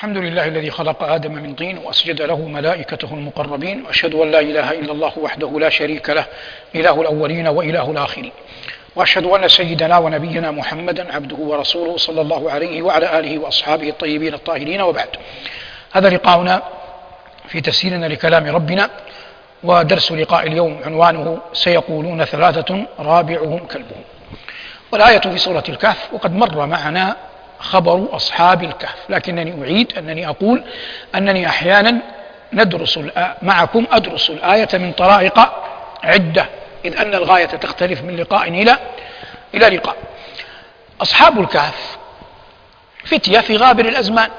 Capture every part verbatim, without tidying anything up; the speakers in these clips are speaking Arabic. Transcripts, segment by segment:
الحمد لله الذي خلق آدم من طين وأسجد له ملائكته المقربين، وأشهد أن لا إله إلا الله وحده لا شريك له، إله الأولين وإله الآخرين، وأشهد أن سيدنا ونبينا محمدا عبده ورسوله صلى الله عليه وعلى آله وأصحابه الطيبين الطاهرين، وبعد. هذا لقاؤنا في تفسيرنا لكلام ربنا، ودرس لقاء اليوم عنوانه سيقولون ثلاثة رابعهم كلبهم، والآية في سورة الكهف. وقد مر معنا خبر أصحاب الكهف، لكنني أعيد أنني أقول أنني أحيانا ندرس معكم أدرس الآية من طرائق عدة، إذ أن الغاية تختلف من لقاء إلى إلى لقاء. أصحاب الكهف فتية في غابر الأزمان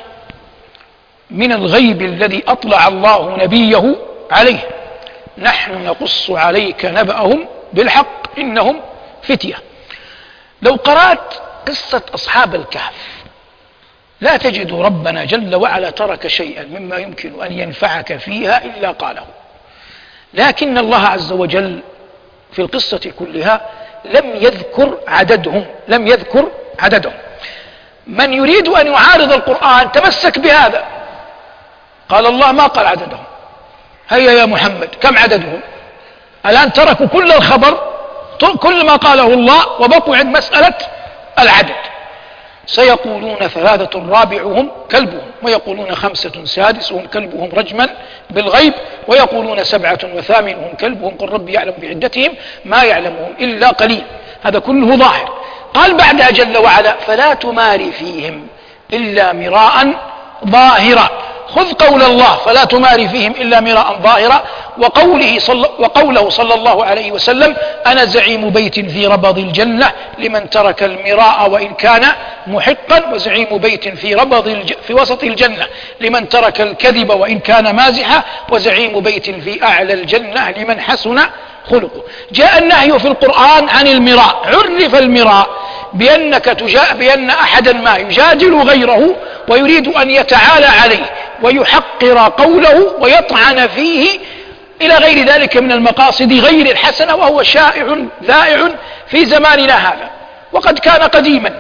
من الغيب الذي أطلع الله نبيه عليه، نحن نقص عليك نبأهم بالحق إنهم فتية. لو قرأت قصة أصحاب الكهف لا تجد ربنا جل وعلا ترك شيئا مما يمكن أن ينفعك فيها إلا قاله، لكن الله عز وجل في القصة كلها لم يذكر عددهم لم يذكر عددهم. من يريد أن يعارض القرآن تمسك بهذا، قال الله ما قال عددهم، هيا يا محمد كم عددهم؟ الآن تركوا كل الخبر، كل ما قاله الله، وبقوا عند مسألة العدد. سيقولون ثلاثة رابعهم كلبهم، ويقولون خمسة سادسهم كلبهم رجما بالغيب، ويقولون سبعة وثامنهم كلبهم قل ربي يعلم بعدتهم ما يعلمهم إلا قليل. هذا كله ظاهر. قال بعدها جل وعلا فلا تماري فيهم إلا مراء ظاهرا. خذ قول الله فلا تماري فيهم إلا مراء ظاهرا، وقوله صل وقوله صلى الله عليه وسلم أنا زعيم بيت في ربض الجنة لمن ترك المراء وإن كان محقا، وزعيم بيت في ربض الج... في وسط الجنة لمن ترك الكذب وإن كان مازحا، وزعيم بيت في أعلى الجنة لمن حسن خلقه. جاء النهي في القرآن عن المراء. عرف المراء بأنك تجا... بأن أحدا ما يجادل غيره ويريد أن يتعالى عليه ويحقر قوله ويطعن فيه إلى غير ذلك من المقاصد غير الحسنة، وهو شائع ذائع في زماننا هذا، وقد كان قديما.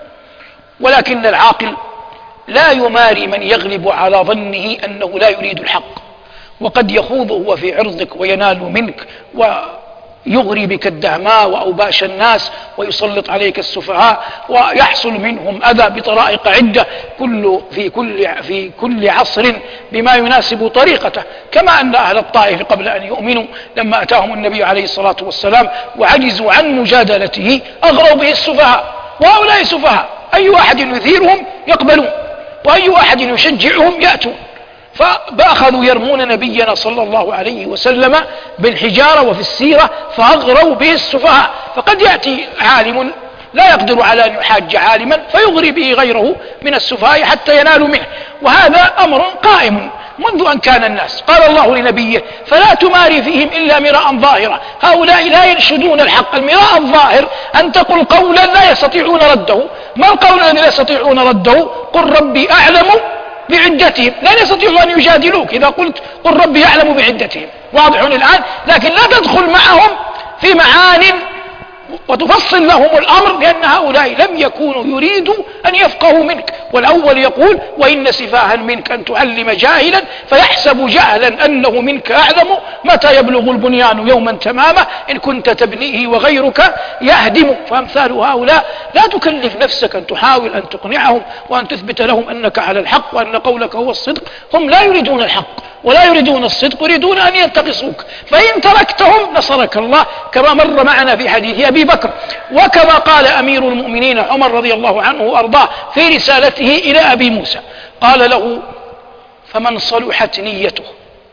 ولكن العاقل لا يماري من يغلب على ظنه أنه لا يريد الحق، وقد يخوض هو في عرضك وينال منك ويغري بك الدهماء وأوباش الناس ويسلط عليك السفهاء ويحصل منهم أذى بطرائق عدة، كل في كل في كل عصر بما يناسب طريقته. كما أن أهل الطائف قبل أن يؤمنوا لما أتاهم النبي عليه الصلاة والسلام وعجزوا عن مجادلته أغروا به السفهاء، وهؤلاء سفهاء أي واحد يثيرهم يقبلون، وأي واحد يشجعهم يأتون. فأخذوا يرمون نبينا صلى الله عليه وسلم بالحجارة وفي السيرة فأغروا به السفهاء. فقد يأتي عالم لا يقدر على أن يحاج عالما فيغري به غيره من السفهاء حتى ينالوا منه، وهذا أمر قائم منذ أن كان الناس. قال الله لنبيه فلا تماري فيهم إلا مراء ظاهرا. هؤلاء لا ينشدون الحق. المراء الظاهر أن تقول قولا لا يستطيعون رده. ما القول الذي لا يستطيعون رده؟ قل ربي أعلم بعدتهم. لا يستطيعون أن يجادلوك إذا قلت قل ربي يعلم بعدتهم، واضح الآن. لكن لا تدخل معهم في معان وتفصل لهم الأمر، لأن هؤلاء لم يكونوا يريدوا أن يفقهوا منك. والأول يقول وإن سفاها منك أن تعلم جاهلا فيحسب جهلا أنه منك أعلم، متى يبلغ البنيان يوما تماما إن كنت تبنيه وغيرك يهدم. فأمثال هؤلاء لا تكلف نفسك أن تحاول أن تقنعهم وأن تثبت لهم أنك على الحق وأن قولك هو الصدق. هم لا يريدون الحق ولا يريدون الصدق، يريدون أن ينتقصوك. فإن تركتهم نصرك الله، كما مر معنا في حديث أبي بكر، وكما قال أمير المؤمنين عمر رضي الله عنه وأرضاه في رسالته إلى أبي موسى، قال له فمن صلحت نيته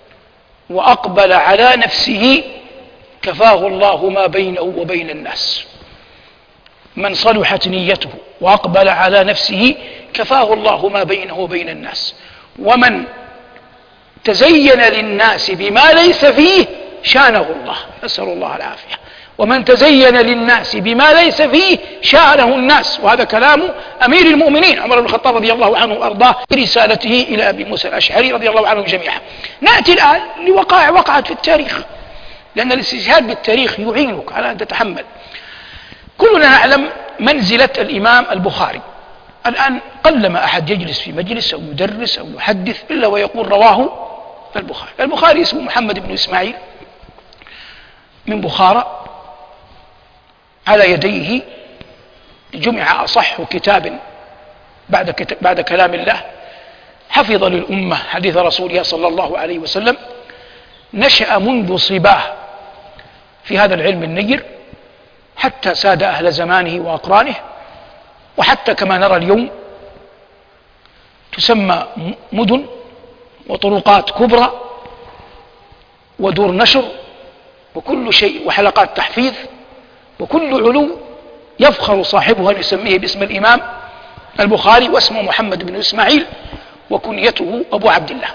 وأقبل على نفسه كفاه الله ما بينه وبين الناس. من صلحت نيته وأقبل على نفسه كفاه الله ما بينه وبين الناس. ومن تزين للناس بما ليس فيه شانه الله، نسأل الله العافية. ومن تزين للناس بما ليس فيه شانه الناس. وهذا كلام أمير المؤمنين عمر بن الخطاب رضي الله عنه وأرضاه في رسالته إلى أبي موسى الأشعري رضي الله عنهم جميعا. نأتي الآن لوقائع وقعت في التاريخ، لأن الاستشهاد بالتاريخ يعينك على أن تتحمل. كلنا نعلم منزلة الإمام البخاري الآن قلما أحد يجلس في مجلس أو يدرس أو يحدث إلا ويقول رواه البخاري. البخاري اسمه محمد بن إسماعيل من بخارى، على يديه جمع أصح كتاب بعد, كتاب بعد كلام الله، حفظ للأمة حديث رسوله صلى الله عليه وسلم، نشأ منذ صباه في هذا العلم النير حتى ساد أهل زمانه وأقرانه، وحتى كما نرى اليوم تسمى مدن وطرقات كبرى ودور نشر وكل شيء وحلقات تحفيظ، وكل علو يفخر صاحبها أن يسميه باسم الإمام البخاري، واسمه محمد بن إسماعيل وكنيته أبو عبد الله.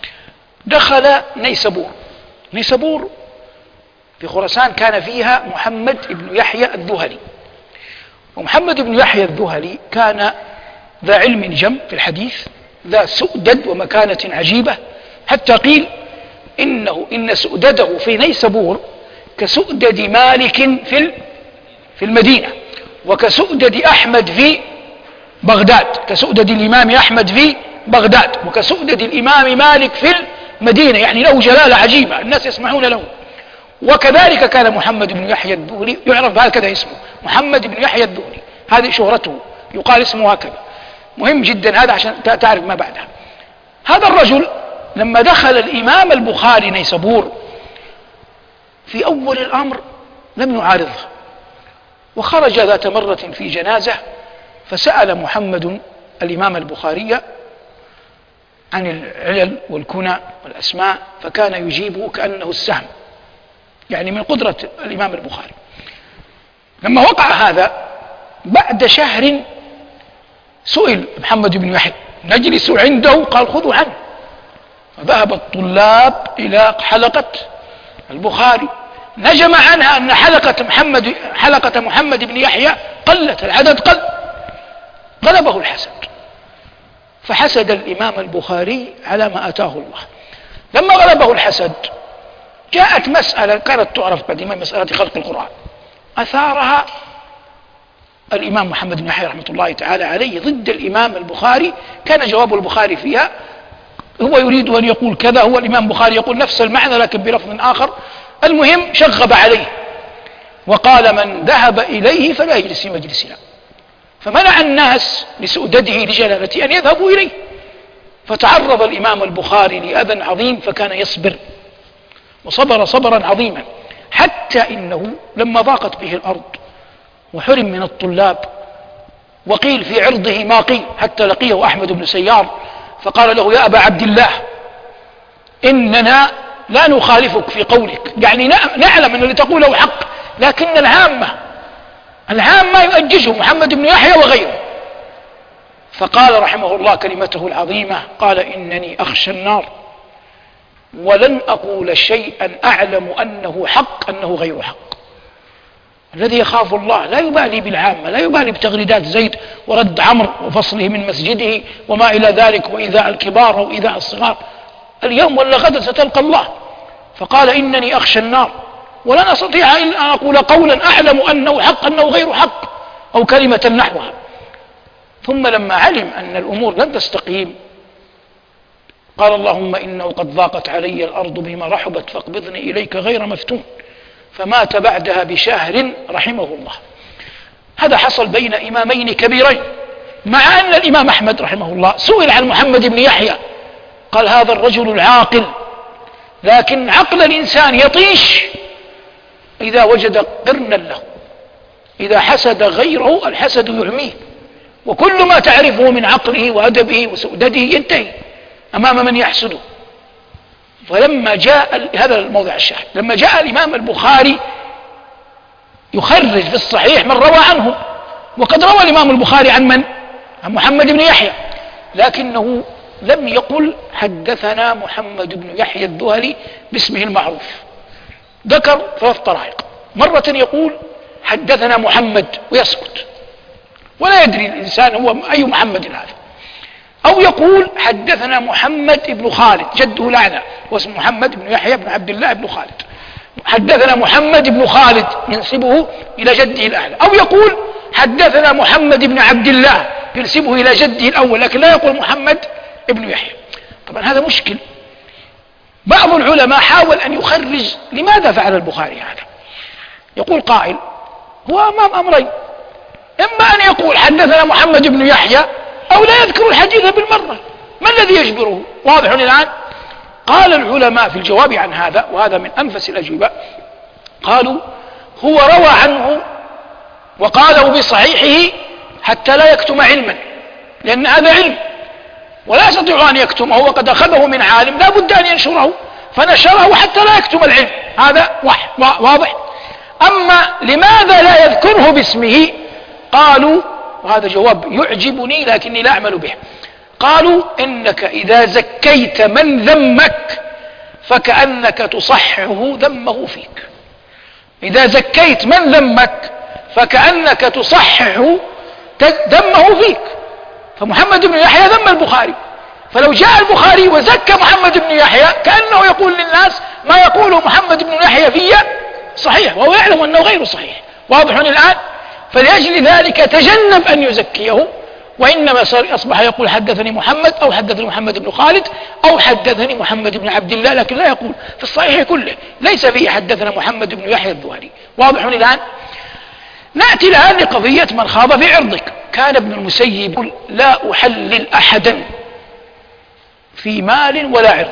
دخل نيسابور. نيسابور في خراسان كان فيها محمد بن يحيى الذهلي، ومحمد بن يحيى الذهلي كان ذا علم جم في الحديث، ذا سؤدد ومكانة عجيبة، حتى قيل إنه إن سؤدده في نيسابور كسؤدد مالك في في المدينة، وكسؤدد أحمد في بغداد، كسؤدد الإمام أحمد في بغداد، وكسؤدد الإمام مالك في المدينة، يعني له جلالة عجيبة الناس يسمعون له. وكذلك كان محمد بن يحيى الذهلي يعرف هكذا اسمه، محمد بن يحيى الذهلي، هذه شهرته، يقال اسمه هكذا. مهم جدا هذا عشان تعرف ما بعدها. هذا الرجل لما دخل الإمام البخاري نيسابور في أول الأمر لم يعارضه، وخرج ذات مرة في جنازة فسأل محمد الإمام البخاري عن العلل والكنى والأسماء، فكان يجيبه كأنه السهم، يعني من قدرة الإمام البخاري. لما وقع هذا بعد شهر سئل محمد بن يحيى نجلس عنده، قال خذوا عنه. فذهب الطلاب إلى حلقة البخاري، نجم عنها أن حلقة محمد حلقة محمد بن يحيى قلت، العدد قل، غلبه الحسد، فحسد الإمام البخاري على ما أتاه الله. لما غلبه الحسد جاءت مسألة كانت تعرف قديما، مسألة خلق القرآن، أثارها الإمام محمد بن يحيى رحمة الله تعالى عليه ضد الإمام البخاري. كان جواب البخاري فيها هو يريد أن يقول كذا، هو الإمام البخاري يقول نفس المعنى لكن بلفظ آخر. المهم شغب عليه وقال من ذهب إليه فلا يجلس في مجلسنا، فمنع الناس لسؤدده لجلالته أن يذهبوا إليه. فتعرض الإمام البخاري لأذى عظيم فكان يصبر، وصبر صبرا عظيما، حتى إنه لما ضاقت به الأرض وحرم من الطلاب وقيل في عرضه ما قيل، حتى لقيه أحمد بن سيار فقال له يا أبا عبد الله إننا لا نخالفك في قولك، يعني نعلم أن اللي تقوله حق، لكن العامة العامة يؤججه محمد بن يحيى وغيره. فقال رحمه الله كلمته العظيمة، قال إنني أخشى النار ولن أقول شيئا أعلم أنه حق أنه غير حق. الذي يخاف الله لا يبالي بالعامة، لا يبالي بتغريدات زيد ورد عمرو وفصله من مسجده وما إلى ذلك، وإيذاء الكبار أو إيذاء الصغار، اليوم ولا غدا ستلقى الله. فقال إنني أخشى النار ولن أستطيع إلا أن أقول قولا أعلم أنه حق أنه غير حق، أو كلمة نحوها. ثم لما علم أن الأمور لن تستقيم قال اللهم إنه قد ضاقت علي الأرض بما رحبت فاقبضني إليك غير مفتون، فمات بعدها بشهر رحمه الله. هذا حصل بين إمامين كبيرين، مع أن الإمام أحمد رحمه الله سئل عن محمد بن يحيى قال هذا الرجل العاقل، لكن عقل الإنسان يطيش إذا وجد قرنا له، إذا حسد غيره الحسد يعميه، وكل ما تعرفه من عقله وأدبه وسؤدده ينتهي أمام من يحسده. فلما جاء هذا الموضع الشاهد، لما جاء الإمام البخاري يخرج في الصحيح من روى عنه، وقد روى الإمام البخاري عن من؟ عن محمد بن يحيى، لكنه لم يقل حدثنا محمد بن يحيى الذهلي باسمه المعروف، ذكر ثلاث طرائق. مرة يقول حدثنا محمد ويسكت ولا يدري الإنسان هو أي محمد هذا، أو يقول حدثنا محمد بن خالد جده الأعلى واسمه محمد بن يحيى بن عبد الله بن خالد، حدثنا محمد بن خالد ينسبه إلى جده الأعلى، أو يقول حدثنا محمد بن عبد الله ينسبه إلى جده الأول لكن لا يقول محمد ابن يحيى. طبعا هذا مشكل. بعض العلماء حاول أن يخرج لماذا فعل البخاري هذا. يقول قائل هو أمام أمرين، إما أن يقول حدثنا محمد بن يحيى أو لا يذكر الحديث بالمرة، ما الذي يجبره؟ واضح الآن؟ قال العلماء في الجواب عن هذا، وهذا من أنفس الأجوبة، قالوا هو روى عنه وقاله بصحيحه حتى لا يكتم علما، لأن هذا علم ولا يستطيع أن يكتمه، وقد أخذه من عالم لا بد أن ينشره، فنشره حتى لا يكتم العلم، هذا واضح. أما لماذا لا يذكره باسمه؟ قالوا، وهذا جواب يعجبني لكني لا أعمل به، قالوا إنك إذا زكيت من ذمك فكأنك تصححه ذمه فيك. إذا زكيت من ذمك فكأنك تصحح ذمه فيك. فمحمد بن يحيى ذم البخاري، فلو جاء البخاري وزكى محمد بن يحيى كأنه يقول للناس ما يقوله محمد بن يحيى في صحيح، وهو يعلم أنه غير صحيح. واضح الآن؟ فلأجل ذلك تجنب أن يزكيه، وإنما أصبح يقول حدثني محمد أو حدثني محمد بن خالد أو حدثني محمد بن عبد الله، لكن لا يقول في الصحيح كله ليس فيه حدثنا محمد بن يحيى الذهلي. واضح الآن؟ نأتي الآن لقضية من خاض في عرضك. كان ابن المسيب يقول لا أحلل أحدا في مال ولا عرض،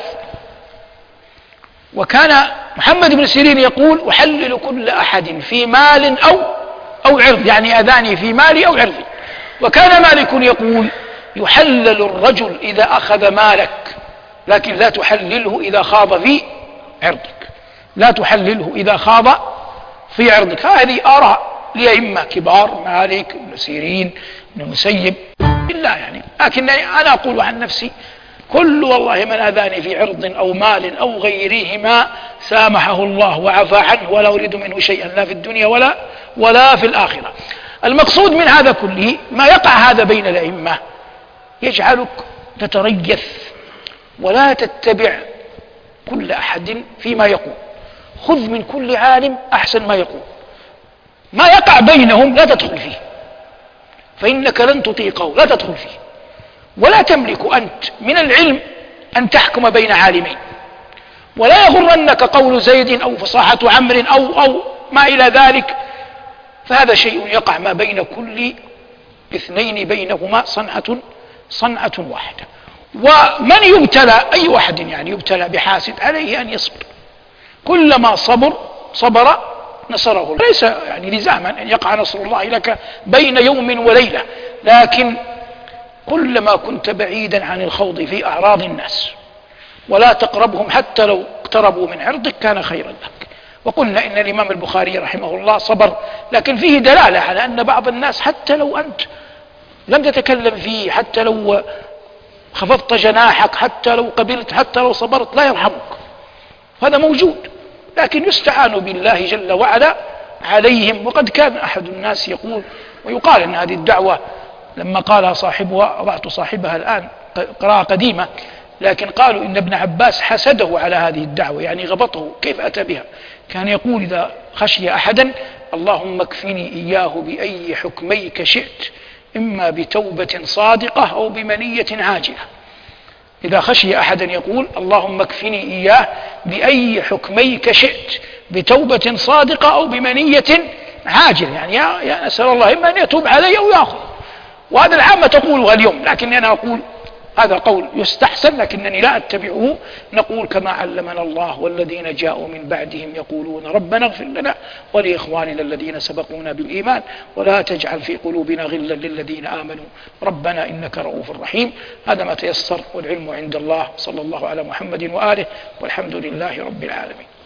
وكان محمد بن سيرين يقول أحلل كل أحد في مال أو أو عرض، يعني أذاني في مالي أو عرضي. وكان مالك يقول يحلل الرجل إذا أخذ مالك لكن لا تحلله إذا خاض في عرضك، لا تحلله إذا خاض في عرضك. هذه آراء لأئمة كبار، مالك، ابن سيرين، ابن المسيب، إلا يعني، لكن أنا أقول عن نفسي كل والله من أذاني في عرض أو مال أو غيرهما سامحه الله وعفى عنه ولا أريد منه شيئا لا في الدنيا ولا ولا في الآخرة. المقصود من هذا كله ما يقع هذا بين الأئمة يجعلك تتريث ولا تتبع كل أحد فيما يقول، خذ من كل عالم أحسن ما يقول، ما يقع بينهم لا تدخل فيه، فإنك لن تطيقه، لا تدخل فيه. ولا تملك أنت من العلم أن تحكم بين عالمين، ولا يغرنك قول زيد أو فصاحة عمرو أو أو ما إلى ذلك، فهذا شيء يقع ما بين كل اثنين بينهما صنعة صنعة واحدة. ومن يبتلى أي واحد يعني يبتلى بحاسد عليه أن يصبر، كلما صبر صبر نصره الله. ليس يعني لزاما أن يقع نصر الله لك بين يوم وليلة، لكن كلما كنت بعيدا عن الخوض في أعراض الناس ولا تقربهم حتى لو اقتربوا من عرضك كان خيرا لك. وقلنا إن الإمام البخاري رحمه الله صبر، لكن فيه دلالة على أن بعض الناس حتى لو أنت لم تتكلم فيه، حتى لو خفضت جناحك، حتى لو قبلت، حتى لو صبرت لا يرحمك، هذا موجود، لكن يستعان بالله جل وعلا عليهم. وقد كان أحد الناس يقول، ويقال أن هذه الدعوة لما قالها صاحبها أضعت صاحبها الآن قراءة قديمة، لكن قالوا إن ابن عباس حسده على هذه الدعوة، يعني غبطه كيف أتى بها. كان يقول إذا خشي أحدا اللهم اكفني إياه بأي حكميك شئت، إما بتوبة صادقة أو بمنية عاجلة. إذا خشي أحدا يقول اللهم اكفني إياه بأي حكميك شئت، بتوبة صادقة أو بمنية عاجلة، يعني يا, يا أسأل الله إما أن يتوب علي أو يأخذ. وهذا العامة تقولها اليوم، لكني أنا أقول هذا قول يستحسن لكنني لا أتبعه. نقول كما علمنا الله والذين جاءوا من بعدهم يقولون ربنا اغفر لنا ولإخواننا الذين سبقونا بالإيمان ولا تجعل في قلوبنا غلا للذين آمنوا ربنا إنك رؤوف رحيم. هذا ما تيسر، والعلم عند الله. صلى الله على محمد وآله، والحمد لله رب العالمين.